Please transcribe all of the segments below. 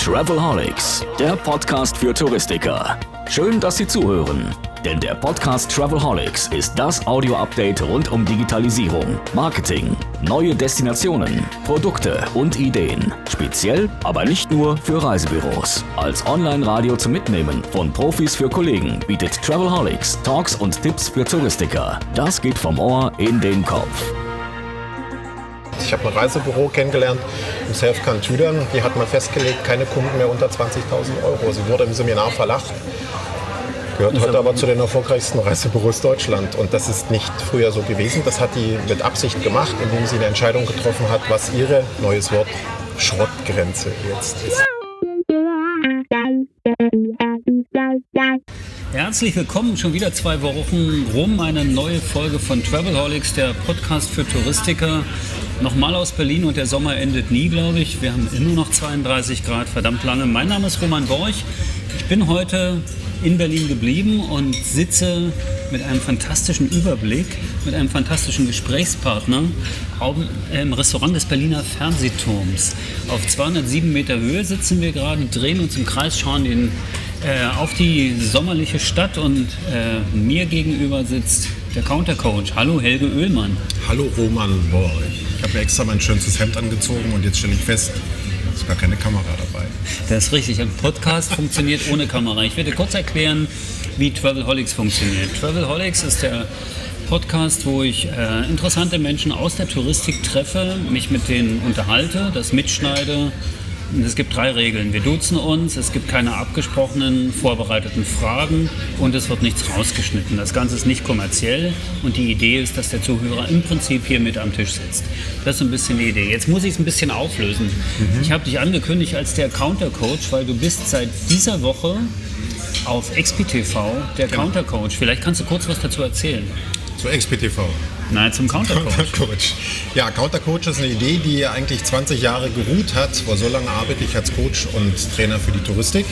Travelholics, der Podcast für Touristiker. Schön, dass Sie zuhören, denn der Podcast Travelholics ist das Audio-Update rund um Digitalisierung, Marketing, neue Destinationen, Produkte und Ideen. Speziell, aber nicht nur für Reisebüros. Als Online-Radio zum Mitnehmen von Profis für Kollegen bietet Travelholics Talks und Tipps für Touristiker. Das geht vom Ohr in den Kopf. Ich habe ein Reisebüro kennengelernt im Selfcan Tüdern. Die hat mal festgelegt, keine Kunden mehr unter 20.000 Euro. Sie wurde im Seminar verlacht. Gehört heute aber zu den erfolgreichsten Reisebüros Deutschland. Und das ist nicht früher so gewesen. Das hat die mit Absicht gemacht, indem sie eine Entscheidung getroffen hat, was ihre, neues Wort, Schrottgrenze jetzt ist. Herzlich willkommen, schon wieder 2 Wochen rum, eine neue Folge von Travelholics, der Podcast für Touristiker. Nochmal aus Berlin und der Sommer endet nie, glaube ich. Wir haben immer noch 32 Grad, verdammt lange. Mein Name ist Roman Borch. Ich bin heute in Berlin geblieben und sitze mit einem fantastischen Überblick, mit einem fantastischen Gesprächspartner im Restaurant des Berliner Fernsehturms. Auf 207 Meter Höhe sitzen wir gerade, drehen uns im Kreis, schauen auf die sommerliche Stadt und mir gegenüber sitzt der Countercoach. Hallo Helge Oehlmann. Hallo Roman Borch. Ich habe mir extra mein schönstes Hemd angezogen und jetzt stelle ich fest, es ist gar keine Kamera dabei. Das ist richtig, ein Podcast funktioniert ohne Kamera. Ich werde kurz erklären, wie Travelholics funktioniert. Travelholics ist der Podcast, wo ich interessante Menschen aus der Touristik treffe, mich mit denen unterhalte, das mitschneide. Es gibt 3 Regeln. Wir duzen uns, es gibt keine abgesprochenen, vorbereiteten Fragen und es wird nichts rausgeschnitten. Das Ganze ist nicht kommerziell und die Idee ist, dass der Zuhörer im Prinzip hier mit am Tisch sitzt. Das ist so ein bisschen die Idee. Jetzt muss ich es ein bisschen auflösen. Ich habe dich angekündigt als der Countercoach, weil du bist seit dieser Woche auf XPTV der Countercoach. Vielleicht kannst du kurz was dazu erzählen. Zu XPTV? Nein, zum Countercoach. Ja, Countercoach ist eine Idee, die eigentlich 20 Jahre geruht hat. Vor so lange arbeite ich als Coach und Trainer für die Touristik.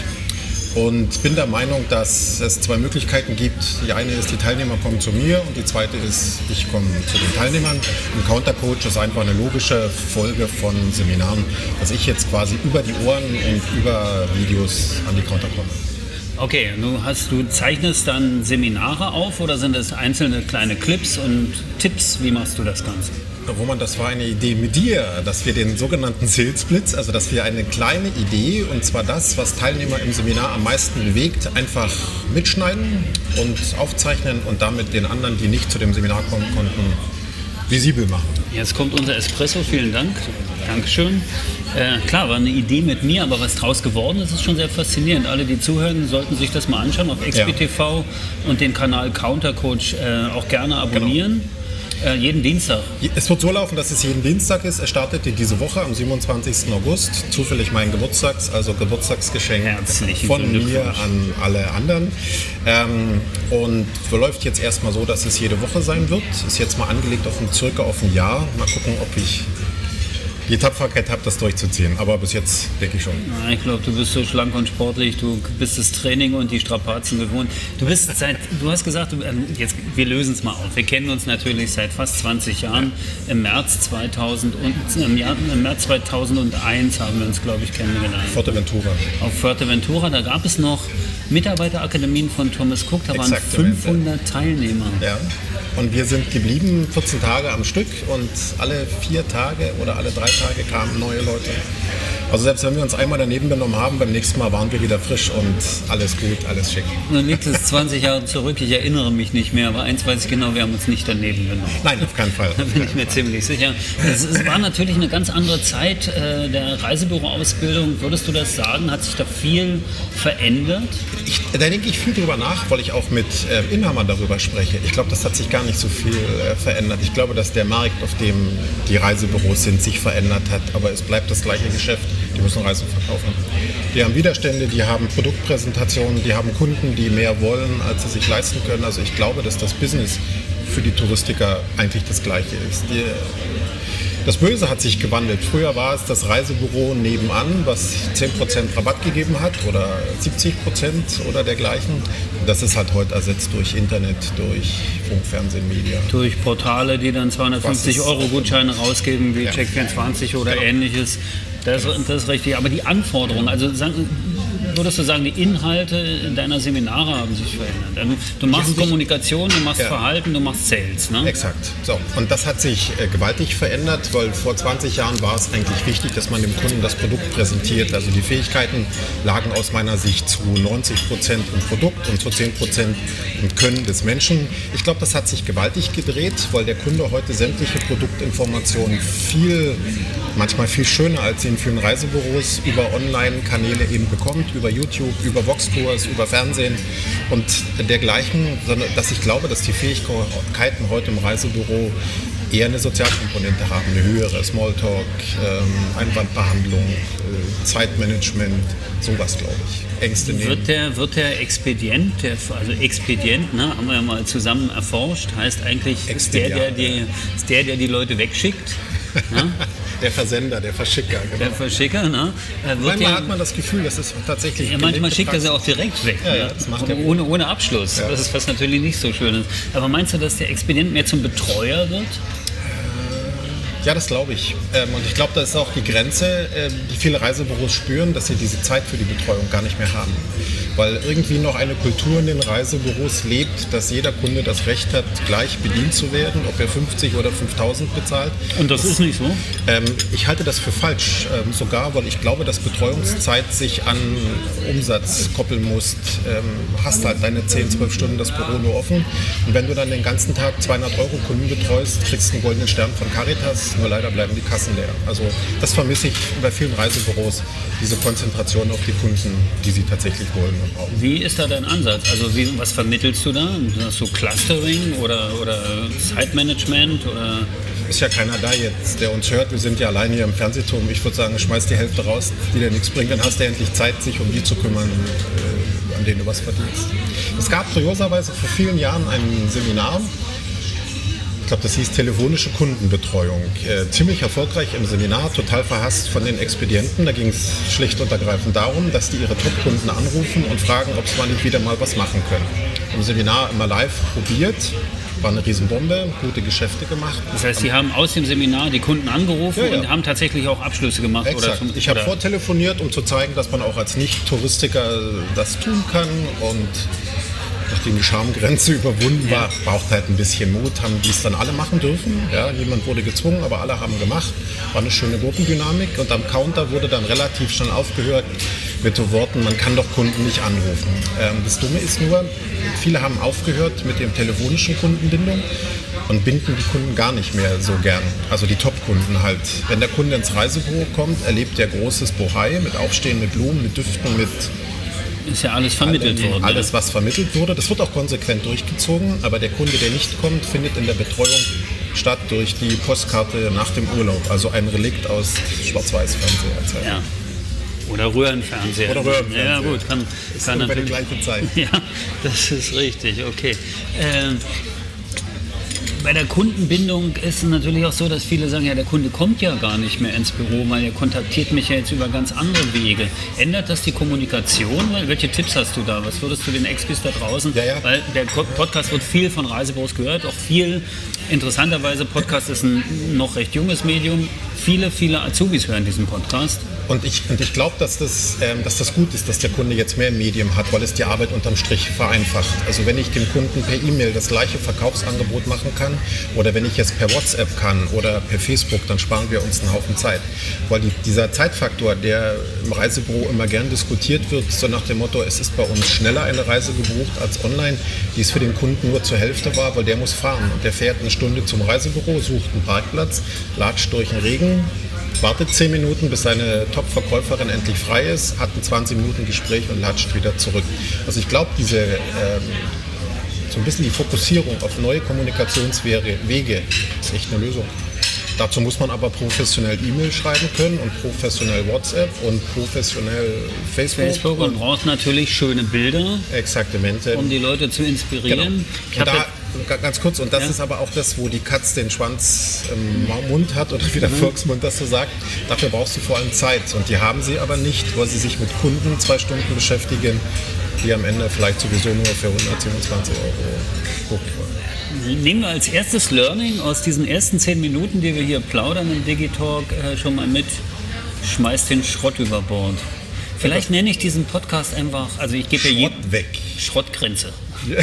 Und bin der Meinung, dass es 2 Möglichkeiten gibt. Die eine ist, die Teilnehmer kommen zu mir und die zweite ist, ich komme zu den Teilnehmern. Ein Countercoach ist einfach eine logische Folge von Seminaren, dass ich jetzt quasi über die Ohren und über Videos an die Counter komme. Okay, du zeichnest dann Seminare auf oder sind das einzelne kleine Clips und Tipps? Wie machst du das Ganze? Roman, das war eine Idee mit dir, dass wir den sogenannten Sales Blitz, also dass wir eine kleine Idee, und zwar das, was Teilnehmer im Seminar am meisten bewegt, einfach mitschneiden und aufzeichnen und damit den anderen, die nicht zu dem Seminar kommen konnten, visibel machen. Jetzt kommt unser Espresso, vielen Dank. Dankeschön. Klar, war eine Idee mit mir, aber was draus geworden ist, ist schon sehr faszinierend. Alle, die zuhören, sollten sich das mal anschauen auf XPTV und den Kanal Countercoach auch gerne abonnieren. Genau. Jeden Dienstag. Es wird so laufen, dass es jeden Dienstag ist. Es startete diese Woche am 27. August. Zufällig mein Geburtstagsgeschenk von mir an alle anderen. Und verläuft jetzt erstmal so, dass es jede Woche sein wird. Ist jetzt mal angelegt circa auf ein Jahr. Mal gucken, ob ich die Tapferkeit habe, das durchzuziehen. Aber bis jetzt denke ich schon. Ich glaube, du bist so schlank und sportlich. Du bist das Training und die Strapazen gewohnt. Du hast gesagt, wir lösen es mal auf. Wir kennen uns natürlich seit fast 20 Jahren. Ja. Im März 2001 haben wir uns, glaube ich, kennengelernt. Fuerteventura. Auf Fuerteventura, da gab es noch Mitarbeiterakademien von Thomas Cook. Da waren 500 Teilnehmer. Ja. Und wir sind geblieben 14 Tage am Stück und alle 4 Tage oder alle 3 Tage kamen neue Leute. Also selbst wenn wir uns einmal daneben genommen haben, beim nächsten Mal waren wir wieder frisch und alles gut, alles schick. Dann liegt es 20 Jahre zurück, ich erinnere mich nicht mehr, aber eins weiß ich genau, wir haben uns nicht daneben genommen. Nein, auf keinen Fall. Da bin ich mir ziemlich sicher. Es war natürlich eine ganz andere Zeit der Reisebüroausbildung. Würdest du das sagen? Hat sich da viel verändert? Da denke ich viel drüber nach, weil ich auch mit Inhabern darüber spreche. Ich glaube, das hat sich gar nicht so viel verändert. Ich glaube, dass der Markt, auf dem die Reisebüros sind, sich verändert hat, aber es bleibt das gleiche Geschäft. Die müssen Reisen verkaufen. Die haben Widerstände, die haben Produktpräsentationen, die haben Kunden, die mehr wollen, als sie sich leisten können. Also ich glaube, dass das Business für die Touristiker eigentlich das gleiche ist. Das Böse hat sich gewandelt. Früher war es das Reisebüro nebenan, was 10% Rabatt gegeben hat oder 70% oder dergleichen. Das ist halt heute ersetzt durch Internet, durch Funk, Fernsehen, Media. Durch Portale, die dann 250 € Gutscheine rausgeben, wie Check24 oder ähnliches. Das ist richtig. Aber die Anforderungen, also würdest du sagen, die Inhalte deiner Seminare haben sich verändert? Du machst Kommunikation, du machst Verhalten, du machst Sales, ne? Exakt. So. Und das hat sich gewaltig verändert, weil vor 20 Jahren war es eigentlich wichtig, dass man dem Kunden das Produkt präsentiert. Also die Fähigkeiten lagen aus meiner Sicht zu 90% im Produkt und zu 10% im Können des Menschen. Ich glaube, das hat sich gewaltig gedreht, weil der Kunde heute sämtliche Produktinformationen manchmal viel schöner, als sie in vielen Reisebüros über Online-Kanäle eben bekommt, über YouTube, über Voxkurs, über Fernsehen und dergleichen, sondern dass ich glaube, dass die Fähigkeiten heute im Reisebüro eher eine Sozialkomponente haben, eine höhere Smalltalk, Einwandbehandlung, Zeitmanagement, sowas glaube ich. Ängste nehmen. Wird der Expedient, also Expedient, ne, haben wir ja mal zusammen erforscht, heißt eigentlich ist der die Leute wegschickt. Ne? Der Versender, der Verschicker. Genau. Der Verschicker, ne? Manchmal hat man das Gefühl, dass es tatsächlich... Ja, manchmal schickt er sie auch direkt weg, ja, das macht er ohne Abschluss. Ja. Das ist was natürlich nicht so schön ist. Aber meinst du, dass der Expedient mehr zum Betreuer wird? Ja, das glaube ich. Und ich glaube, da ist auch die Grenze, die viele Reisebüros spüren, dass sie diese Zeit für die Betreuung gar nicht mehr haben. Weil irgendwie noch eine Kultur in den Reisebüros lebt, dass jeder Kunde das Recht hat, gleich bedient zu werden, ob er 50 oder 5.000 bezahlt. Und das ist nicht so? Ich halte das für falsch, sogar, weil ich glaube, dass Betreuungszeit sich an Umsatz koppeln muss. Hast halt deine 10, 12 Stunden das Büro nur offen. Und wenn du dann den ganzen Tag 200 € Kunden betreust, kriegst du einen goldenen Stern von Caritas. Nur leider bleiben die Kassen leer. Also das vermisse ich bei vielen Reisebüros, diese Konzentration auf die Kunden, die sie tatsächlich wollen und brauchen. Wie ist da dein Ansatz? Also was vermittelst du da? Hast du Clustering oder Zeitmanagement? Oder? Ist ja keiner da jetzt, der uns hört. Wir sind ja alleine hier im Fernsehturm. Ich würde sagen, schmeiß die Hälfte raus, die dir nichts bringt. Dann hast du endlich Zeit, sich um die zu kümmern, an denen du was verdienst. Es gab kurioserweise vor vielen Jahren ein Seminar, ich glaube, das hieß telefonische Kundenbetreuung. Ziemlich erfolgreich im Seminar, total verhasst von den Expedienten. Da ging es schlicht und ergreifend darum, dass die ihre Top-Kunden anrufen und fragen, ob sie mal nicht wieder mal was machen können. Im Seminar immer live probiert, war eine Riesenbombe, gute Geschäfte gemacht. Das heißt, Sie haben aus dem Seminar die Kunden angerufen und haben tatsächlich auch Abschlüsse gemacht? Exakt. Ich habe vortelefoniert, um zu zeigen, dass man auch als Nicht-Touristiker das tun kann und nachdem die Schamgrenze überwunden war, braucht halt ein bisschen Mut, haben die es dann alle machen dürfen. Ja, niemand wurde gezwungen, aber alle haben gemacht. War eine schöne Gruppendynamik und am Counter wurde dann relativ schnell aufgehört mit den Worten, man kann doch Kunden nicht anrufen. Das Dumme ist nur, viele haben aufgehört mit dem telefonischen Kundenbindung und binden die Kunden gar nicht mehr so gern. Also die Top-Kunden halt. Wenn der Kunde ins Reisebüro kommt, erlebt er großes Bohai mit Aufstehen, mit Blumen, mit Düften, mit... Ist ja alles vermittelt worden. Alles, was vermittelt wurde, das wird auch konsequent durchgezogen, aber der Kunde, der nicht kommt, findet in der Betreuung statt durch die Postkarte nach dem Urlaub, also ein Relikt aus Schwarz-Weiß-Fernseher. Ja. Oder Röhrenfernseher. Ja gut, kann bei der gleichen Zeit. Ja, das ist richtig, okay. Bei der Kundenbindung ist es natürlich auch so, dass viele sagen, ja, der Kunde kommt ja gar nicht mehr ins Büro, weil er kontaktiert mich ja jetzt über ganz andere Wege. Ändert das die Kommunikation? Welche Tipps hast du da? Was würdest du den Expis da draußen? Ja. Weil der Podcast wird viel von Reisebüros gehört, auch viel, interessanterweise, Podcast ist ein noch recht junges Medium. Viele Azubis hören diesen Podcast. Und ich glaube, dass das gut ist, dass der Kunde jetzt mehr Medium hat, weil es die Arbeit unterm Strich vereinfacht. Also wenn ich dem Kunden per E-Mail das gleiche Verkaufsangebot machen kann oder wenn ich es per WhatsApp kann oder per Facebook, dann sparen wir uns einen Haufen Zeit. Weil dieser Zeitfaktor, der im Reisebüro immer gern diskutiert wird, so nach dem Motto, es ist bei uns schneller eine Reise gebucht als online, die es für den Kunden nur zur Hälfte war, weil der muss fahren. Und der fährt eine Stunde zum Reisebüro, sucht einen Parkplatz, latscht durch den Regen, wartet 10 Minuten, bis seine Top-Verkäuferin endlich frei ist, hat ein 20 Minuten Gespräch und latscht wieder zurück. Also ich glaube, so ein bisschen die Fokussierung auf neue Kommunikationswege ist echt eine Lösung. Dazu muss man aber professionell E-Mail schreiben können und professionell WhatsApp und professionell Facebook. Und braucht natürlich schöne Bilder, Exaktamente, um die Leute zu inspirieren. Genau. Ganz kurz, und das ist aber auch das, wo die Katz den Schwanz im Mund hat oder wie der Volksmund das so sagt. Dafür brauchst du vor allem Zeit und die haben sie aber nicht, weil sie sich mit Kunden 2 Stunden beschäftigen, die am Ende vielleicht sowieso nur für 127 € buchen wollen. Nehmen wir als erstes Learning aus diesen ersten 10 Minuten, die wir hier plaudern im Digitalk, schon mal mit. schmeißt den Schrott über Bord. Vielleicht nenne ich diesen Podcast einfach, also ich gebe ja weg. Schrottgrenze.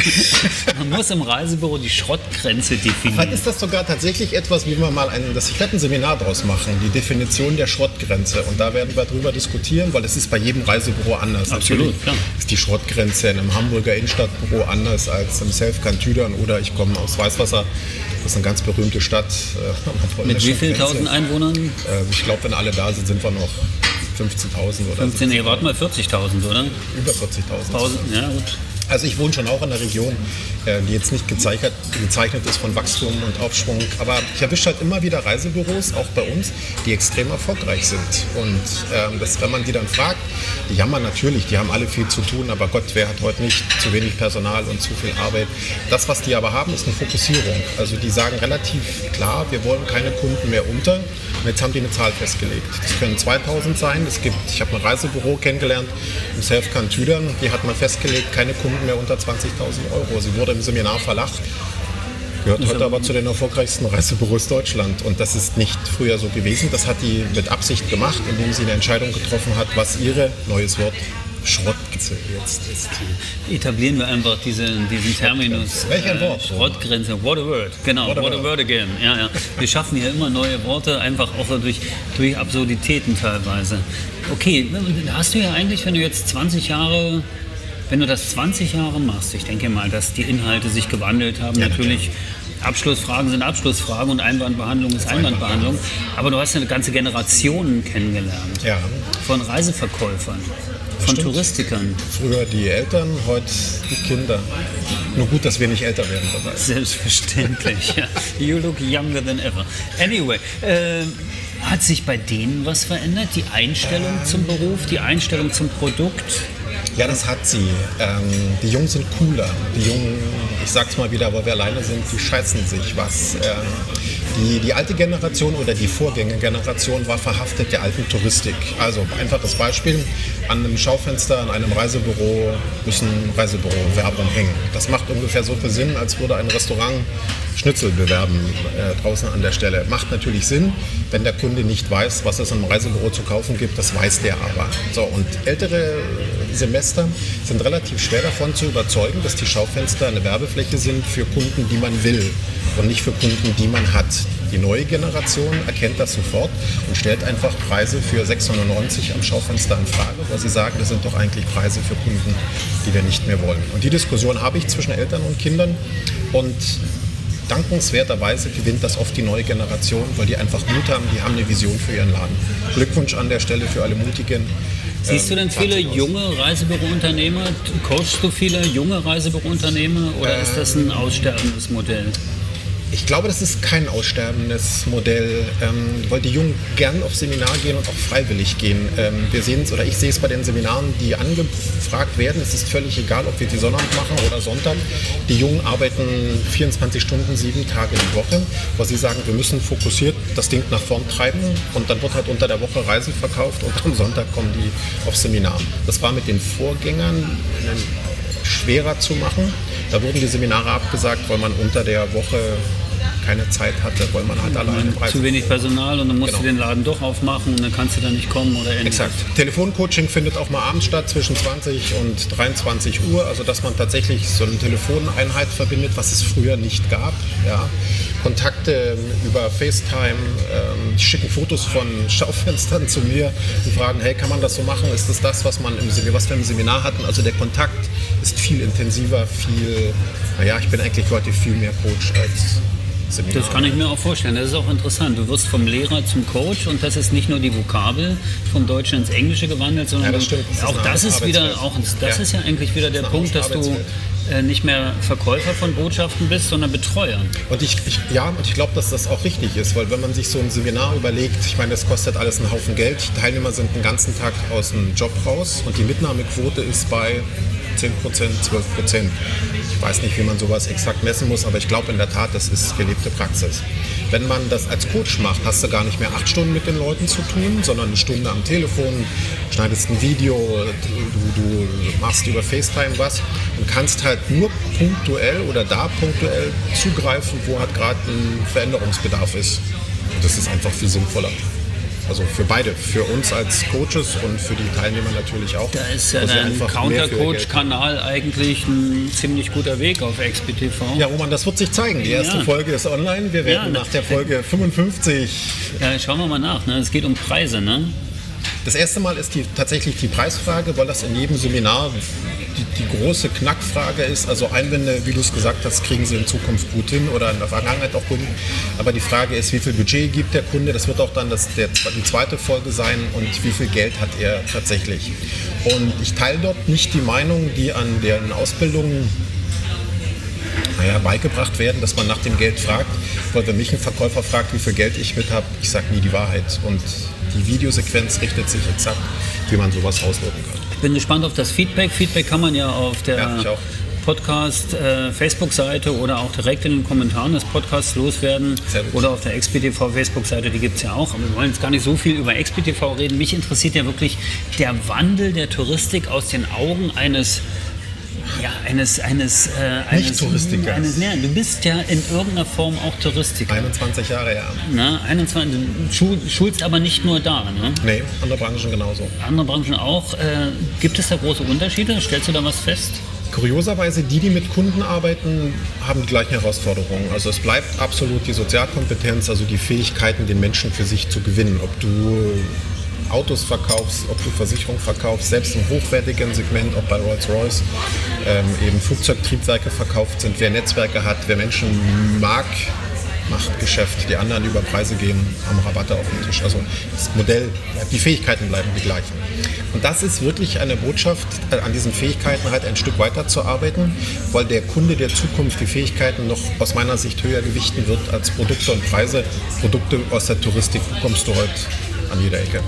Man muss im Reisebüro die Schrottgrenze definieren. Vielleicht ist das sogar tatsächlich etwas, wie wir mal ich werde ein Seminar draus machen, die Definition der Schrottgrenze. Und da werden wir drüber diskutieren, weil es ist bei jedem Reisebüro anders. Absolut, natürlich klar. ist die Schrottgrenze in einem Hamburger Innenstadtbüro anders als im Selfkantüdern oder ich komme aus Weißwasser. Das ist eine ganz berühmte Stadt. Mit wie vielen tausend Einwohnern? Ich glaube, wenn alle da sind, sind wir noch 15.000 oder 15, nee, warte mal, 40.000, oder? Über 40.000. Ja, gut. Also ich wohne schon auch in einer Region, die jetzt nicht gezeichnet ist von Wachstum und Aufschwung. Aber ich erwische halt immer wieder Reisebüros, auch bei uns, die extrem erfolgreich sind. Und wenn man die dann fragt, die jammern natürlich, die haben alle viel zu tun. Aber Gott, wer hat heute nicht zu wenig Personal und zu viel Arbeit? Das, was die aber haben, ist eine Fokussierung. Also die sagen relativ klar, wir wollen keine Kunden mehr unter. Und jetzt haben die eine Zahl festgelegt. Das können 2.000 sein. Ich habe ein Reisebüro kennengelernt im Selfkantüdern. Die hat man festgelegt, keine Kunden mehr unter 20.000 Euro. Sie wurde im Seminar verlacht, gehört heute aber zu den erfolgreichsten Reisebüros Deutschland. Und das ist nicht früher so gewesen. Das hat die mit Absicht gemacht, indem sie eine Entscheidung getroffen hat, was ihre, neues Wort, Schrottgrenze jetzt ist. Etablieren wir einfach diesen Terminus. Welcher Wort? Schrottgrenze, what a word. Genau, what a word again. Ja. Wir schaffen hier immer neue Worte, einfach auch durch Absurditäten teilweise. Okay, hast du ja eigentlich, wenn du jetzt 20 Jahre... Wenn du das 20 Jahre machst, ich denke mal, dass die Inhalte sich gewandelt haben. Ja, natürlich, Abschlussfragen sind Abschlussfragen und Einwandbehandlung ist Einwandbehandlung. Aber du hast eine ganze Generation kennengelernt. Ja. Von Reiseverkäufern, von Touristikern. Früher die Eltern, heute die Kinder. Nur gut, dass wir nicht älter werden dabei. Selbstverständlich. Ja. You look younger than ever. Anyway, hat sich bei denen was verändert? Die Einstellung zum Beruf, die Einstellung zum Produkt? Ja, das hat sie. Die Jungen sind cooler. Die Jungen, ich sag's mal wieder, aber wir alleine sind, die scheißen sich was. Die alte Generation oder die Vorgängergeneration war verhaftet der alten Touristik. Also einfaches Beispiel, an einem Schaufenster in einem Reisebüro müssen Reisebüro-Werbung hängen. Das macht ungefähr so viel Sinn, als würde ein Restaurant Schnitzel bewerben draußen an der Stelle. Macht natürlich Sinn, wenn der Kunde nicht weiß, was es im Reisebüro zu kaufen gibt, das weiß der aber. So, und ältere Semester sind relativ schwer davon zu überzeugen, dass die Schaufenster eine Werbefläche sind für Kunden, die man will und nicht für Kunden, die man hat. Die neue Generation erkennt das sofort und stellt einfach Preise für 6,99 am Schaufenster in Frage, weil sie sagen, das sind doch eigentlich Preise für Kunden, die wir nicht mehr wollen. Und die Diskussion habe ich zwischen Eltern und Kindern und dankenswerterweise gewinnt das oft die neue Generation, weil die einfach Mut haben, die haben eine Vision für ihren Laden. Glückwunsch an der Stelle für alle Mutigen. Siehst du denn viele junge Reisebürounternehmer? Coachst du viele junge Reisebürounternehmer oder ist das ein aussterbendes Modell? Ich glaube, das ist kein aussterbendes Modell, weil die Jungen gern auf Seminar gehen und auch freiwillig gehen. Wir sehen es, oder ich sehe es bei den Seminaren, die angefragt werden. Es ist völlig egal, ob wir die Sonnabend machen oder Sonntag. Die Jungen arbeiten 24 Stunden, 7 Tage die Woche, weil sie sagen, wir müssen fokussiert das Ding nach vorn treiben und dann wird halt unter der Woche Reise verkauft und am Sonntag kommen die auf Seminar. Das war mit den Vorgängern schwerer zu machen. Da wurden die Seminare abgesagt, weil man unter der Woche keine Zeit hatte, weil man halt alleine Preise. Zu wenig Personal und dann musst du den Laden doch aufmachen und dann kannst du da nicht kommen oder ähnliches. Exakt. Telefoncoaching findet auch mal abends statt, zwischen 20 und 23 Uhr, also dass man tatsächlich so eine Telefoneinheit verbindet, was es früher nicht gab. Ja. Kontakte über FaceTime, die schicken Fotos von Schaufenstern zu mir und fragen, hey, kann man das so machen? Ist das, was wir im Seminar hatten? Also der Kontakt ist viel intensiver, ich bin eigentlich heute viel mehr Coach als Seminar. Das kann ich mir auch vorstellen. Das ist auch interessant. Du wirst vom Lehrer zum Coach und das ist nicht nur die Vokabel vom Deutschen ins Englische gewandelt, sondern das stimmt. Das ist ja eigentlich wieder der Punkt, dass du nicht mehr Verkäufer von Botschaften bist, sondern Betreuer. Und ich glaube, dass das auch richtig ist, weil wenn man sich so ein Seminar überlegt, ich meine, das kostet alles einen Haufen Geld. Die Teilnehmer sind den ganzen Tag aus dem Job raus und die Mitnahmequote ist bei 10%, 12%. Ich weiß nicht, wie man sowas exakt messen muss, aber ich glaube in der Tat, das ist gelebte Praxis. Wenn man das als Coach macht, hast du gar nicht mehr 8 Stunden mit den Leuten zu tun, sondern eine Stunde am Telefon, schneidest ein Video, du machst über FaceTime was und kannst halt nur punktuell zugreifen, wo halt gerade ein Veränderungsbedarf ist. Und das ist einfach viel sinnvoller. Also für beide, für uns als Coaches und für die Teilnehmer natürlich auch. Da ist ja ein Counter-Coach-Kanal eigentlich ein ziemlich guter Weg auf XPTV. Ja, Roman, das wird sich zeigen. Die erste Folge ist online. Wir werden nach der Folge 55... Ja, schauen wir mal nach. Ne? Es geht um Preise, ne? Das erste Mal ist tatsächlich die Preisfrage, weil das in jedem Seminar die große Knackfrage ist. Also Einwände, wie du es gesagt hast, kriegen sie in Zukunft gut hin oder in der Vergangenheit auch gut hin. Aber die Frage ist, wie viel Budget gibt der Kunde? Das wird auch dann die zweite Folge sein und wie viel Geld hat er tatsächlich. Und ich teile dort nicht die Meinung, die an deren Ausbildungen beigebracht werden, dass man nach dem Geld fragt. Weil wenn mich ein Verkäufer fragt, wie viel Geld ich mit habe, ich sage nie die Wahrheit. Und die Videosequenz richtet sich exakt, wie man sowas auswirken kann. Ich bin gespannt auf das Feedback. Feedback kann man ja auf der Podcast Facebook-Seite oder auch direkt in den Kommentaren des Podcasts loswerden. Oder auf der XPTV Facebook-Seite, die gibt es ja auch. Aber wir wollen jetzt gar nicht so viel über XPTV reden. Mich interessiert ja wirklich der Wandel der Touristik aus den Augen eines Nicht-Touristikers. Du bist ja in irgendeiner Form auch Touristiker. 21 Jahre, ja. Na, 21, du schulst aber nicht nur da, ne? Nee, andere Branchen genauso. Andere Branchen auch. Gibt es da große Unterschiede? Stellst du da was fest? Kurioserweise, die mit Kunden arbeiten, haben die gleichen Herausforderungen. Also es bleibt absolut die Sozialkompetenz, also die Fähigkeiten, den Menschen für sich zu gewinnen. Ob du Autos verkaufst, ob du Versicherung verkaufst, selbst im hochwertigen Segment, ob bei Rolls-Royce eben Flugzeugtriebwerke verkauft sind. Wer Netzwerke hat, wer Menschen mag, macht Geschäft. Die anderen, die über Preise gehen, haben Rabatte auf dem Tisch. Also das Modell, die Fähigkeiten bleiben die gleichen. Und das ist wirklich eine Botschaft, an diesen Fähigkeiten halt ein Stück weiter zu arbeiten, weil der Kunde der Zukunft die Fähigkeiten noch aus meiner Sicht höher gewichten wird als Produkte und Preise. Produkte aus der Touristik bekommst du heute an jeder Ecke.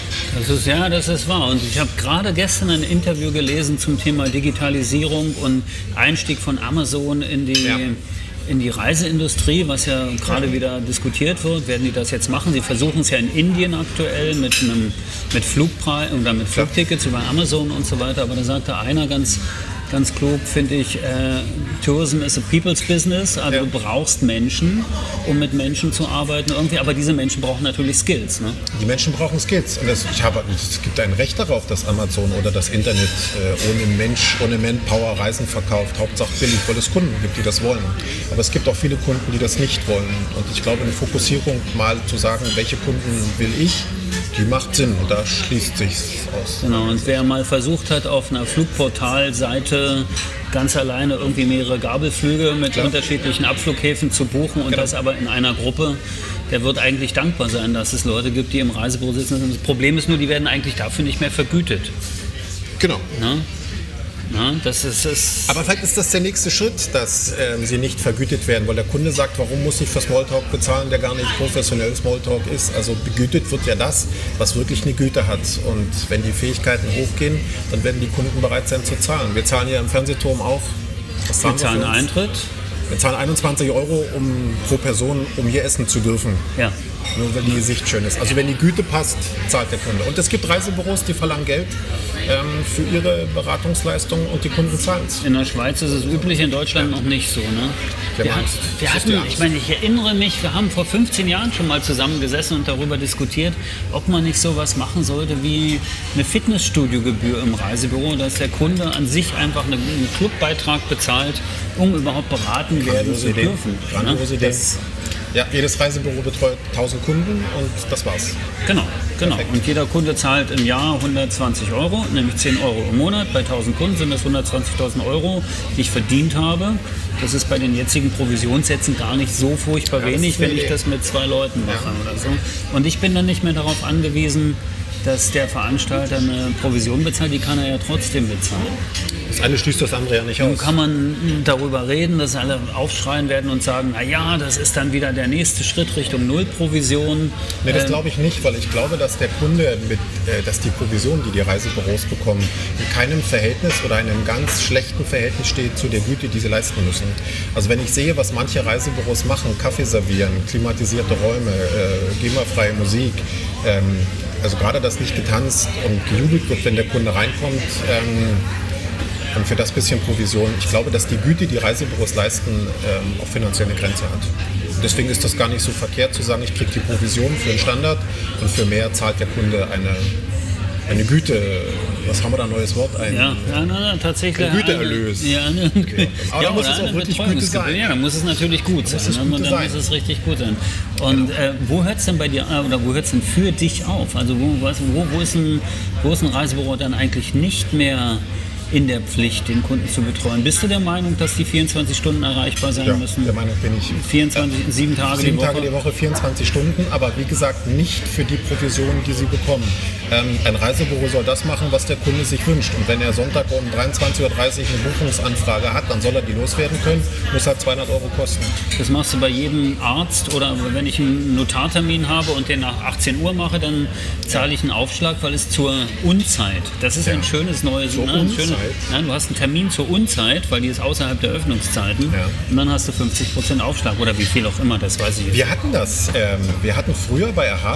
Das ist wahr. Und ich habe gerade gestern ein Interview gelesen zum Thema Digitalisierung und Einstieg von Amazon in die Reiseindustrie, was ja gerade wieder diskutiert wird. Werden die das jetzt machen? Sie versuchen es ja in Indien aktuell mit Flugpreis oder mit Flugtickets über Amazon und so weiter. Aber da sagte einer ganz klug, finde ich, Tourism is a people's business. Also du brauchst Menschen, um mit Menschen zu arbeiten irgendwie. Aber diese Menschen brauchen natürlich Skills. Ne? Die Menschen brauchen Skills. Und es gibt ein Recht darauf, dass Amazon oder das Internet ohne Manpower Reisen verkauft. Hauptsache billig, weil es Kunden gibt, die das wollen. Aber es gibt auch viele Kunden, die das nicht wollen. Und ich glaube, eine Fokussierung mal zu sagen, welche Kunden will ich, die macht Sinn und da schließt sich's aus. Genau, und wer mal versucht hat, auf einer Flugportalseite ganz alleine irgendwie mehrere Gabelflüge mit unterschiedlichen Abflughäfen zu buchen und das aber in einer Gruppe, der wird eigentlich dankbar sein, dass es Leute gibt, die im Reisebüro sitzen. Das Problem ist nur, die werden eigentlich dafür nicht mehr vergütet. Genau. Na? Ja, das ist. Aber vielleicht ist das der nächste Schritt, dass sie nicht vergütet werden, weil der Kunde sagt, warum muss ich für Smalltalk bezahlen, der gar nicht professionell Smalltalk ist. Also begütet wird ja das, was wirklich eine Güte hat. Und wenn die Fähigkeiten hochgehen, dann werden die Kunden bereit sein zu zahlen. Wir zahlen ja im Fernsehturm auch. Wir zahlen Eintritt. Wir zahlen 21 € pro Person, um hier essen zu dürfen. Ja. Nur wenn die Sicht schön ist. Also wenn die Güte passt, zahlt der Kunde. Und es gibt Reisebüros, die verlangen Geld für ihre Beratungsleistung und die Kunden zahlen es. In der Schweiz ist es üblich, in Deutschland noch nicht so. Ne? Ich erinnere mich, wir haben vor 15 Jahren schon mal zusammengesessen und darüber diskutiert, ob man nicht sowas machen sollte wie eine Fitnessstudiogebühr im Reisebüro, dass der Kunde an sich einfach einen Clubbeitrag bezahlt, um überhaupt beraten werden zu dürfen. Grandiose Idee. Ja, jedes Reisebüro betreut 1000 Kunden und das war's. Genau. Und jeder Kunde zahlt im Jahr 120 €, nämlich 10 € im Monat. Bei 1000 Kunden sind das 120.000 €, die ich verdient habe. Das ist bei den jetzigen Provisionssätzen gar nicht so furchtbar wenig, wenn ich das mit 2 Leuten mache oder so. Und ich bin dann nicht mehr darauf angewiesen, dass der Veranstalter eine Provision bezahlt, die kann er ja trotzdem bezahlen. Das eine schließt das andere ja nicht aus. Nun kann man darüber reden, dass alle aufschreien werden und sagen, naja, das ist dann wieder der nächste Schritt Richtung Nullprovision. Nee, das glaube ich nicht, weil ich glaube, dass der Kunde, dass die Provision, die Reisebüros bekommen, in keinem Verhältnis oder in einem ganz schlechten Verhältnis steht zu der Güte, die sie leisten müssen. Also wenn ich sehe, was manche Reisebüros machen, Kaffee servieren, klimatisierte Räume, GEMA-freie Musik, also gerade, dass nicht getanzt und gejubelt wird, wenn der Kunde reinkommt, für das bisschen Provision. Ich glaube, dass die Güte, die Reisebüros leisten, auch finanziell eine Grenze hat. deswegen ist das gar nicht so verkehrt zu sagen, ich kriege die Provision für den Standard und für mehr zahlt der Kunde eine Güte, was haben wir da, neues Wort? Tatsächlich. Ein Güteerlös. Aber da muss es auch wirklich Güte sein. Ja, dann muss es natürlich gut sein. Dann muss es richtig gut sein. Und wo hört es denn bei dir, oder wo hört es denn für dich auf? Also wo ist ein Reisebüro dann eigentlich nicht mehr in der Pflicht, den Kunden zu betreuen? Bist du der Meinung, dass die 24 Stunden erreichbar sein müssen? Der Meinung bin ich. 7 Tage die Woche? 7 Tage die Woche, 24 Stunden, aber wie gesagt, nicht für die Provision, die sie bekommen. Ein Reisebüro soll das machen, was der Kunde sich wünscht. Und wenn er Sonntag um 23.30 Uhr eine Buchungsanfrage hat, dann soll er die loswerden können, muss halt 200 € kosten. Das machst du bei jedem Arzt, oder wenn ich einen Notartermin habe und den nach 18 Uhr mache, dann zahle ich einen Aufschlag, weil es zur Unzeit. Das ist ein schönes neues... Nein, du hast einen Termin zur Unzeit, weil die ist außerhalb der Öffnungszeiten. Ja. Und dann hast du 50% Aufschlag oder wie viel auch immer, das weiß ich jetzt. Wir hatten das. Wir hatten früher bei AHA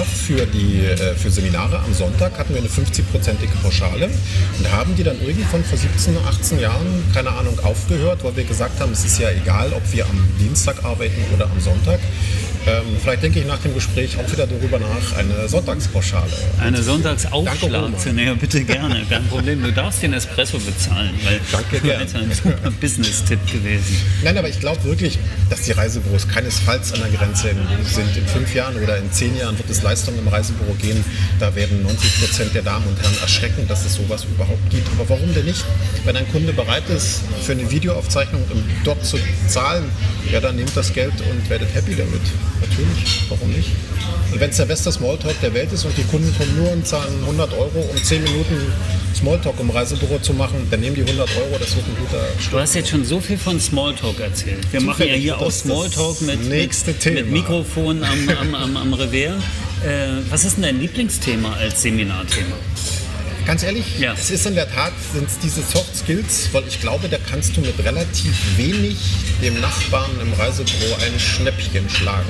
für Seminare am Sonntag hatten wir eine 50%ige Pauschale und haben die dann irgendwann vor 17, 18 Jahren, keine Ahnung, aufgehört, weil wir gesagt haben, es ist ja egal, ob wir am Dienstag arbeiten oder am Sonntag. Vielleicht denke ich nach dem Gespräch auch wieder darüber nach, eine Sonntagspauschale. Eine Sonntagsaufschlag zu nehmen, bitte gerne, kein Problem. Du darfst den Espresso bezahlen, weil das ist ein super Business-Tipp gewesen. Nein, aber ich glaube wirklich, dass die Reisebüros keinesfalls an der Grenze sind. In 5 Jahren oder in 10 Jahren wird es Leistungen im Reisebüro geben. Da werden 90% der Damen und Herren erschrecken, dass es sowas überhaupt gibt. Aber warum denn nicht? Wenn ein Kunde bereit ist, für eine Videoaufzeichnung dort zu zahlen, ja, dann nehmt das Geld und werdet happy damit. Natürlich, warum nicht? Und wenn es der beste Smalltalk der Welt ist und die Kunden kommen nur und zahlen 100 €, um 10 Minuten Smalltalk im Reisebüro zu machen, dann nehmen die 100 €, das wird ein guter Stück. Du hast jetzt schon so viel von Smalltalk erzählt. Wir machen ja hier auch Smalltalk mit Mikrofon am Revers. Was ist denn dein Lieblingsthema als Seminarthema? Ganz ehrlich, es ist in der Tat, sind es diese Soft Skills, weil ich glaube, da kannst du mit relativ wenig dem Nachbarn im Reisebüro ein Schnäppchen schlagen.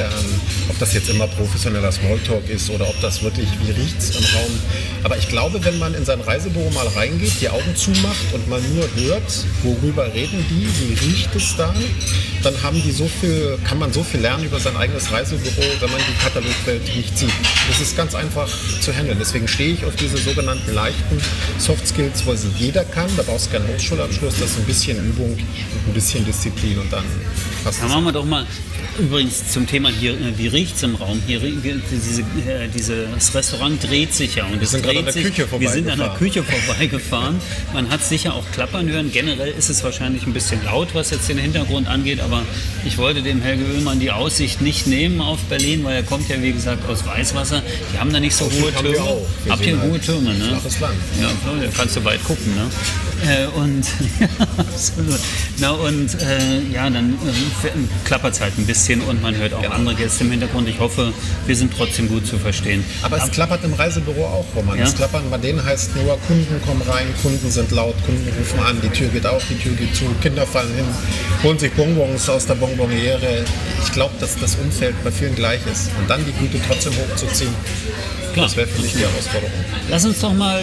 Ob das jetzt immer professioneller Smalltalk ist oder ob das wirklich, wie riecht's im Raum. Aber ich glaube, wenn man in sein Reisebüro mal reingeht, die Augen zumacht und man nur hört, worüber reden die, wie riecht es da, dann kann man so viel lernen über sein eigenes Reisebüro, wenn man die Katalogwelt nicht sieht. Das ist ganz einfach zu handeln. Deswegen stehe ich auf diese sogenannten leichten Soft Skills, wo sie jeder kann. Da brauchst du keinen Hochschulabschluss, das ist ein bisschen Übung und ein bisschen Disziplin und dann passt das. Dann machen wir doch mal übrigens zum Thema hier, wie riecht es im Raum? Hier, dieses Restaurant dreht sich ja und wir sind an der Küche vorbeigefahren. Man hat sicher auch klappern hören. Generell ist es wahrscheinlich ein bisschen laut, was jetzt den Hintergrund angeht, aber ich wollte dem Helge Oehlmann die Aussicht nicht nehmen auf Berlin, weil er kommt ja wie gesagt aus Weißwasser. Die haben da nicht so hohe Türme. Habt ihr hohe Türme, ne? Flaches Land. Ja, da kannst du weit gucken, ne? Absolut. Dann klappert es halt ein bisschen und man hört auch andere Gäste im Hintergrund. Ich hoffe, wir sind trotzdem gut zu verstehen. Aber es klappert im Reisebüro auch, Roman. Das Klappern bei denen heißt nur, Kunden kommen rein, Kunden sind laut, Kunden rufen an, die Tür geht auf, die Tür geht zu, Kinder fallen hin, holen sich Bonbons aus der Bonbonniere. Ich glaube, dass das Umfeld bei vielen gleich ist. Und dann die Güte trotzdem hochzuziehen, das wäre für mich die Herausforderung. Lass uns doch mal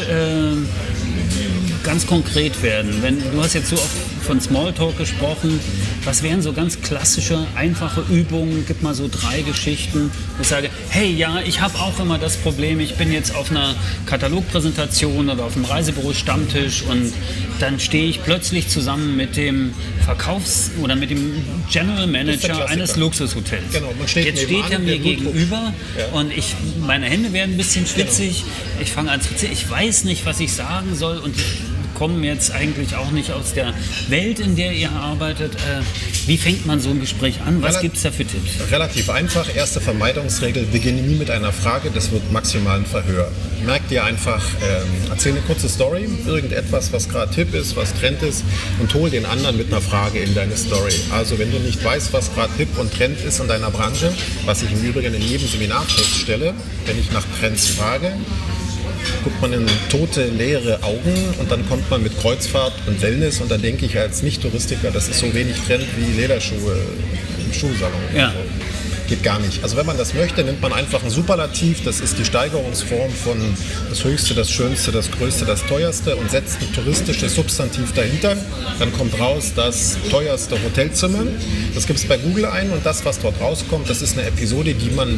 ganz konkret werden. Du hast jetzt so oft von Smalltalk gesprochen. Was wären so ganz klassische, einfache Übungen? Gib mal so 3 Geschichten. Ich sage, hey, ja, ich habe auch immer das Problem, ich bin jetzt auf einer Katalogpräsentation oder auf einem Reisebüro-Stammtisch und dann stehe ich plötzlich zusammen mit dem oder mit dem General Manager eines Luxushotels. Genau, jetzt steht er mir gegenüber und meine Hände werden ein bisschen schwitzig. Genau. Ich fange an zu erzählen. Ich weiß nicht, was ich sagen soll und kommen jetzt eigentlich auch nicht aus der Welt, in der ihr arbeitet. Wie fängt man so ein Gespräch an? Was gibt es da für Tipps? Relativ einfach. Erste Vermeidungsregel, beginne nie mit einer Frage, das wird maximal ein Verhör. Merk dir einfach, erzähl eine kurze Story, irgendetwas, was gerade hip ist, was Trend ist und hol den anderen mit einer Frage in deine Story. Also wenn du nicht weißt, was gerade hip und Trend ist in deiner Branche, was ich im Übrigen in jedem Seminar feststelle, wenn ich nach Trends frage, guckt man in tote, leere Augen und dann kommt man mit Kreuzfahrt und Wellness und dann denke ich als Nicht-Touristiker, das ist so wenig Trend wie Lederschuhe im Schuhsalon. Ja. geht gar nicht. Also wenn man das möchte, nimmt man einfach ein Superlativ, das ist die Steigerungsform von das Höchste, das Schönste, das Größte, das Teuerste und setzt ein touristisches Substantiv dahinter. Dann kommt raus das teuerste Hotelzimmer. Das gibt es bei Google ein und das, was dort rauskommt, das ist eine Episode, die man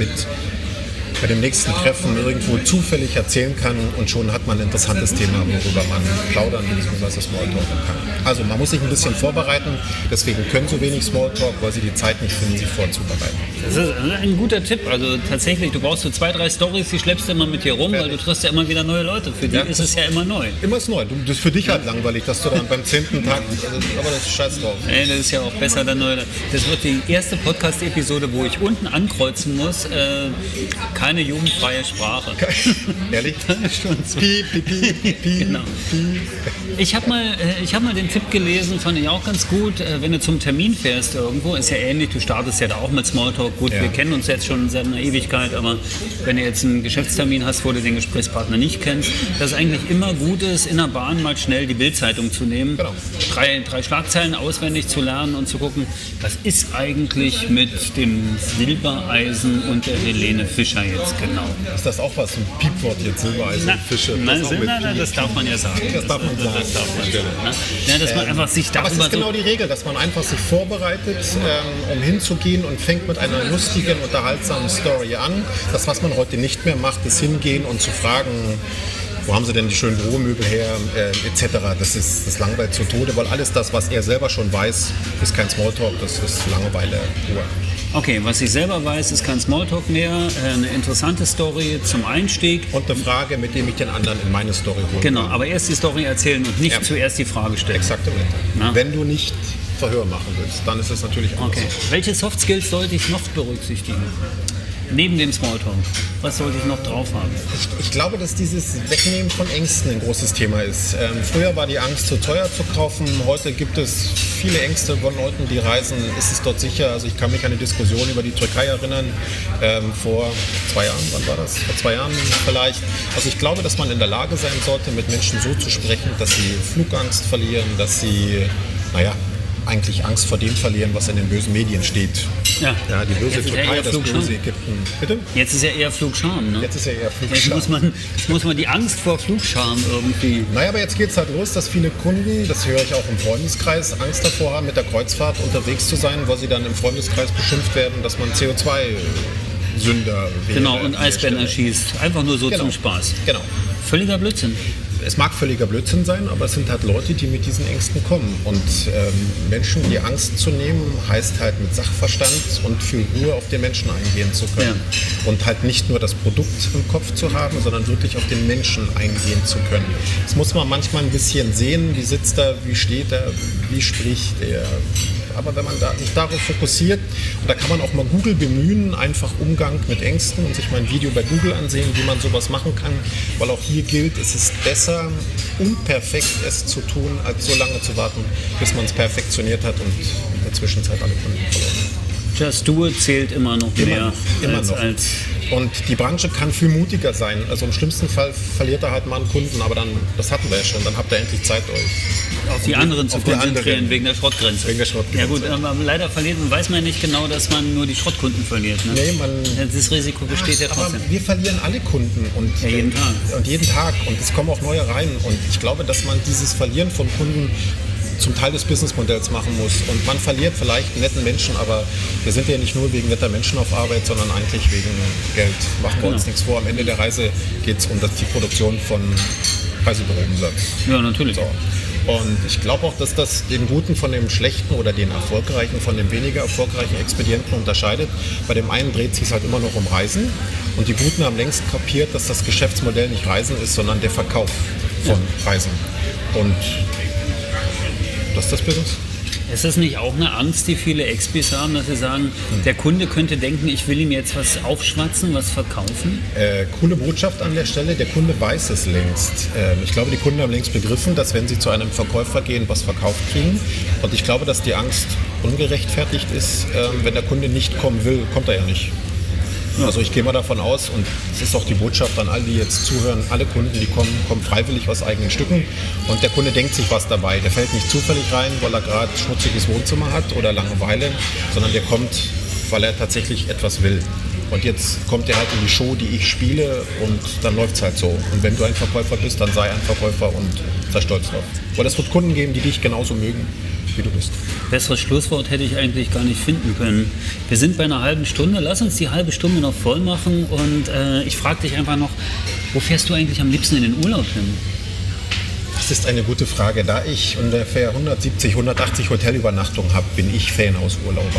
bei dem nächsten Treffen irgendwo zufällig erzählen kann und schon hat man ein interessantes Thema, worüber man plaudern bzw. Smalltalken kann. Also man muss sich ein bisschen vorbereiten, deswegen können so wenig Smalltalk, weil sie die Zeit nicht finden, sich vorzubereiten. Das ist ein guter Tipp. Also tatsächlich, du brauchst so 2, 3 Storys, die schleppst du immer mit dir rum, weil du triffst ja immer wieder neue Leute. Für die ist es ja immer neu. Immer ist neu. Das ist für dich halt langweilig, dass du dann beim 10. Tag, aber das ist scheiß drauf. Ey, das ist ja auch besser dann neu. Das wird die erste Podcast-Episode, wo ich unten ankreuzen muss, keine jugendfreie Sprache. Ehrlich? Schon so. Piep, piep, piep, piep, Genau. piep. Ich hab mal den Tipp gelesen, fand ich auch ganz gut, wenn du zum Termin fährst irgendwo, ist ja ähnlich, du startest ja da auch mit Smalltalk. Gut, wir kennen uns jetzt schon seit einer Ewigkeit, aber wenn du jetzt einen Geschäftstermin hast, wo du den Gesprächspartner nicht kennst, dass es eigentlich immer gut ist, in der Bahn mal schnell die Bildzeitung zu nehmen, Genau. drei Schlagzeilen auswendig zu lernen und zu gucken, was ist eigentlich mit dem Silbereisen und der Helene Fischer jetzt genau. Ist das auch was, ein Piepwort jetzt, Silbereisen und Fische? Nein, Das auch mit nein, das darf man ja sagen. Das darf man sagen. Das darf man sagen. Ne? Ja, dass man einfach sich Aber es darüber ist genau die Regel, dass man einfach sich vorbereitet, um hinzugehen und fängt mit einer lustigen, unterhaltsamen Story an. Das, was man heute nicht mehr macht, ist hingehen und zu fragen, wo haben Sie denn die schönen Büromöbel her, etc. Das langweilt zu Tode, weil alles das, was er selber schon weiß, ist kein Smalltalk, das ist Langeweile pur. Okay, was ich selber weiß, ist kein Smalltalk mehr, eine interessante Story zum Einstieg. Und eine Frage, mit dem ich den anderen in meine Story hole. Genau, aber erst die Story erzählen und nicht Ja. zuerst die Frage stellen. Exaktamente. Na? Wenn du nicht Verhör machen willst, dann ist es natürlich anders. Okay. Welche Soft Skills sollte ich noch berücksichtigen? Neben dem Smalltalk. Was sollte ich noch drauf haben? Ich glaube, dass dieses Wegnehmen von Ängsten ein großes Thema ist. Früher war die Angst, zu teuer zu kaufen. Heute gibt es viele Ängste von Leuten, die reisen. Ist es dort sicher? Also ich kann mich an eine Diskussion über die Türkei erinnern. Vor 2 Jahren, wann war das? Vor 2 Jahren vielleicht. Also ich glaube, dass man in der Lage sein sollte, mit Menschen so zu sprechen, dass sie Flugangst verlieren, dass sie, eigentlich Angst vor dem verlieren, was in den bösen Medien steht. Ja, Die böse Jetzt ist ja Türkei, eher das Flugscham. böse Ägypten. Bitte? Jetzt ist ja eher Flugscham, ne? Jetzt ist ja eher Jetzt Flugscham. muss man die Angst vor Flugscham irgendwie... Naja, aber jetzt geht es halt los, dass viele Kunden, das höre ich auch im Freundeskreis, Angst davor haben, mit der Kreuzfahrt unterwegs zu sein, weil sie dann im Freundeskreis beschimpft werden, dass man CO2-Sünder wäre. Genau, und Eisbären erschießt. Einfach nur so Genau. zum Spaß. Genau. Völliger Blödsinn. Es mag völliger Blödsinn sein, aber es sind halt Leute, die mit diesen Ängsten kommen. Und Menschen die Angst zu nehmen, heißt halt mit Sachverstand und viel Ruhe auf den Menschen eingehen zu können. Ja. Und halt nicht nur das Produkt im Kopf zu haben, sondern wirklich auf den Menschen eingehen zu können. Das muss man manchmal ein bisschen sehen, wie sitzt er, wie steht er, wie spricht er. Aber wenn man sich darauf fokussiert, und da kann man auch mal Google bemühen, einfach Umgang mit Ängsten und sich mal ein Video bei Google ansehen, wie man sowas machen kann, weil auch hier gilt, es ist besser, unperfekt es zu tun, als so lange zu warten, bis man es perfektioniert hat und in der Zwischenzeit alle Kunden verloren. Just Do It zählt immer noch mehr immer als, noch. als... Und die Branche kann viel mutiger sein. Also im schlimmsten Fall verliert er halt mal einen Kunden, aber dann, das hatten wir ja schon, dann habt ihr endlich Zeit, euch auf die anderen zu auf die konzentrieren, anderen. wegen der Schrottgrenze. Wegen der Schrottgrenze. Ja gut, aber leider weiß man nicht genau, dass man nur die Schrottkunden verliert. Ne? Nee, Das Risiko besteht ja aber trotzdem. wir verlieren alle Kunden und Ja, jeden Tag. Und jeden Tag. Und es kommen auch neue rein. Und ich glaube, dass man dieses Verlieren von Kunden zum Teil des Businessmodells machen muss. Und man verliert vielleicht einen netten Menschen, aber wir sind ja nicht nur wegen netter Menschen auf Arbeit, sondern eigentlich wegen Geld. Machen wir uns nichts vor. Am Ende der Reise geht es um die Produktion von Reiseüberumsatz. Ja, natürlich. So. Und ich glaube auch, dass das den Guten von dem Schlechten oder den Erfolgreichen von dem weniger erfolgreichen Expedienten unterscheidet. Bei dem einen dreht es sich halt immer noch um Reisen und die Guten haben längst kapiert, dass das Geschäftsmodell nicht Reisen ist, sondern der Verkauf von Reisen. Und das ist das Business. Ist das nicht auch eine Angst, die viele Expis haben, dass sie sagen, der Kunde könnte denken, ich will ihm jetzt was aufschwatzen, was verkaufen? Coole Botschaft an der Stelle, der Kunde weiß es längst. Ich glaube, die Kunden haben längst begriffen, dass wenn sie zu einem Verkäufer gehen, was verkauft kriegen. Und ich glaube, dass die Angst ungerechtfertigt ist. Wenn der Kunde nicht kommen will, kommt er ja nicht. Also ich gehe mal davon aus, und es ist auch die Botschaft an alle, die jetzt zuhören, alle Kunden, die kommen freiwillig aus eigenen Stücken und der Kunde denkt sich was dabei. Der fällt nicht zufällig rein, weil er gerade schmutziges Wohnzimmer hat oder Langeweile, sondern der kommt, weil er tatsächlich etwas will. Und jetzt kommt er halt in die Show, die ich spiele und dann läuft es halt so. Und wenn du ein Verkäufer bist, dann sei ein Verkäufer und sei stolz drauf. Weil es wird Kunden geben, die dich genauso mögen, wie du bist. Besseres Schlusswort hätte ich eigentlich gar nicht finden können. Wir sind bei einer halben Stunde. Lass uns die halbe Stunde noch voll machen. Und ich frage dich einfach noch, wo fährst du eigentlich am liebsten in den Urlaub hin? Das ist eine gute Frage. Da ich ungefähr 170, 180 Hotelübernachtungen habe, bin ich Ferienhausurlauber.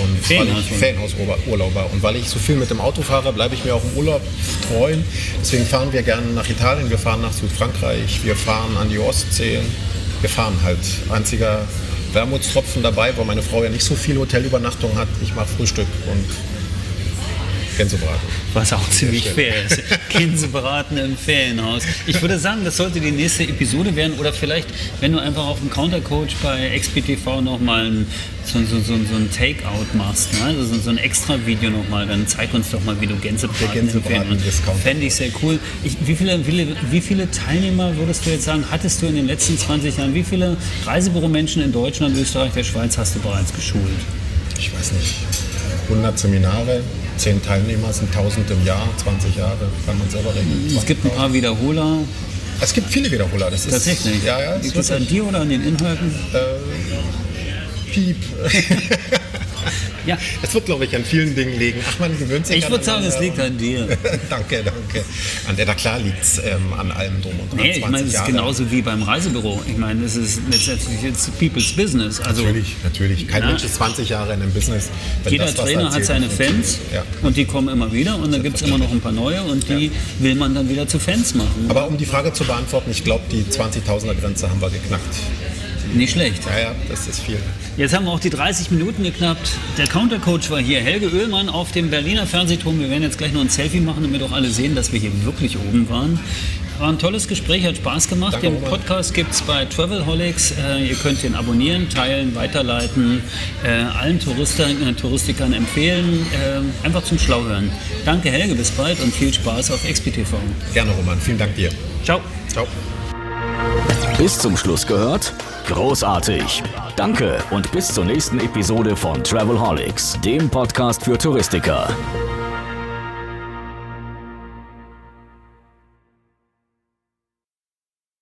Und weil ich so viel mit dem Auto fahre, bleibe ich mir auch im Urlaub treu. Deswegen fahren wir gerne nach Italien, wir fahren nach Südfrankreich, wir fahren an die Ostsee. Wir fahren halt. Einziger Wermutstropfen dabei, weil meine Frau ja nicht so viel Hotelübernachtung hat. Ich mache Frühstück und Gänsebraten. Was auch ziemlich fair ist. Gänsebraten im Ferienhaus. Ich würde sagen, das sollte die nächste Episode werden. Oder vielleicht, wenn du einfach auf dem Countercoach bei XPTV nochmal so ein Take-out machst, ne? Also so ein extra Video nochmal, dann zeig uns doch mal, wie du Gänsebraten im Ferienhaus. Fände ich sehr cool. Wie viele Teilnehmer, würdest du jetzt sagen, hattest du in den letzten 20 Jahren? Wie viele Reisebüromenschen in Deutschland, Österreich, der Schweiz hast du bereits geschult? Ich weiß nicht. 100 Seminare, 10 Teilnehmer sind 1000 im Jahr, 20 Jahre, kann man selber rechnen. Es gibt ein paar Wiederholer. Es gibt viele Wiederholer. Das ist, tatsächlich? Ja, liegt das an dir oder an den Inhalten? Piep. Ja. Es wird, glaube ich, an vielen Dingen liegen. Ach, man gewöhnt sich. Ich würde sagen, es liegt an dir. Danke. Klar liegt es an allem drum und dran. Nee, ich meine, es ist genauso wie beim Reisebüro. Ich meine, es ist letztendlich jetzt People's Business. Also, natürlich. Kein Mensch ist 20 Jahre in einem Business. Jeder Trainer hat seine Fans und die kommen immer wieder und dann gibt es immer noch ein paar neue und die will man dann wieder zu Fans machen. Aber um die Frage zu beantworten, ich glaube, die 20.000er Grenze haben wir geknackt. Nicht schlecht. Ja, das ist viel. Jetzt haben wir auch die 30 Minuten geknappt. Der Countercoach war hier, Helge Oehlmann auf dem Berliner Fernsehturm. Wir werden jetzt gleich noch ein Selfie machen, damit auch alle sehen, dass wir hier wirklich oben waren. War ein tolles Gespräch, hat Spaß gemacht. Danke, den Roman. Podcast gibt es bei Travelholics. Ihr könnt ihn abonnieren, teilen, weiterleiten, allen Touristikern empfehlen. Einfach zum Schlauhören. Danke Helge, bis bald und viel Spaß auf XPTV. Gerne, Roman. Vielen Dank dir. Ciao. Ciao. Bis zum Schluss gehört? Großartig! Danke und bis zur nächsten Episode von Travelholics, dem Podcast für Touristiker.